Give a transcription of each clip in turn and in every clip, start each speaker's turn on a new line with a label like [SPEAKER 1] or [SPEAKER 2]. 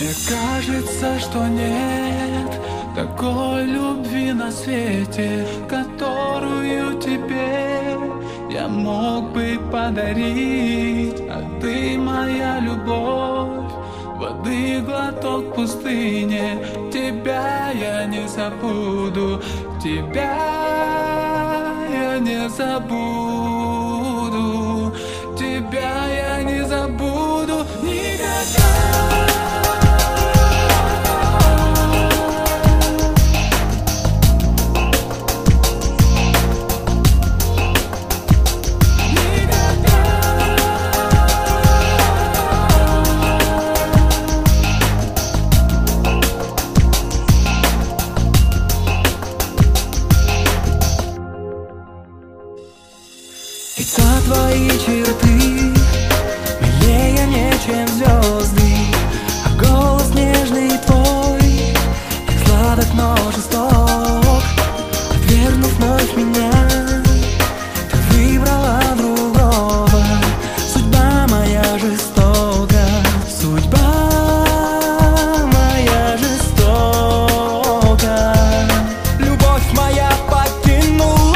[SPEAKER 1] Мне кажется, что нет такой любви на свете, которую тебе я мог бы подарить. А ты моя любовь, воды глоток в пустыне. Тебя я не забуду, тебя я не забуду, тебя я не забуду никогда.
[SPEAKER 2] Лица твои черты милее мне, чем звезды, а голос нежный твой, как сладок, но жесток. Отвергнув вновь меня, ты выбрала другого. Судьба моя жестока, судьба моя жестока. Любовь моя покинула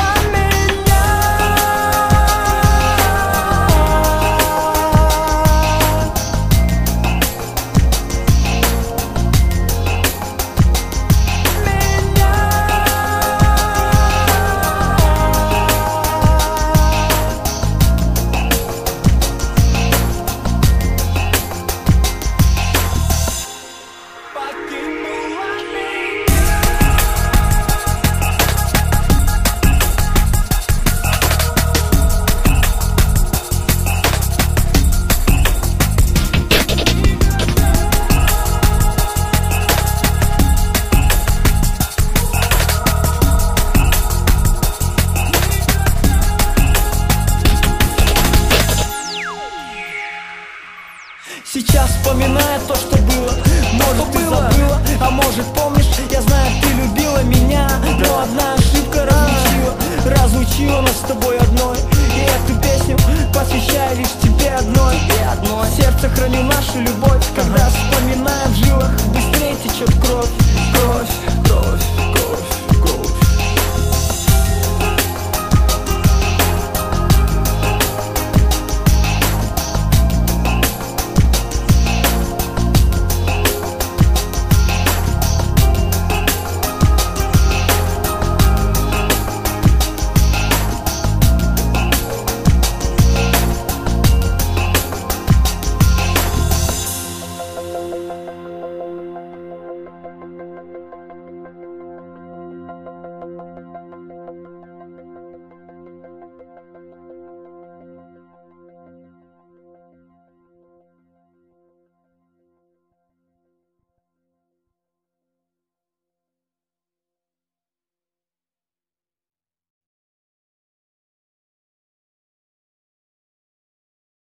[SPEAKER 2] сейчас, вспоминая то, что было. Может, ты забыла, а может, помнишь. Я знаю, ты любила меня, но одна ошибка разлучила нас с тобой.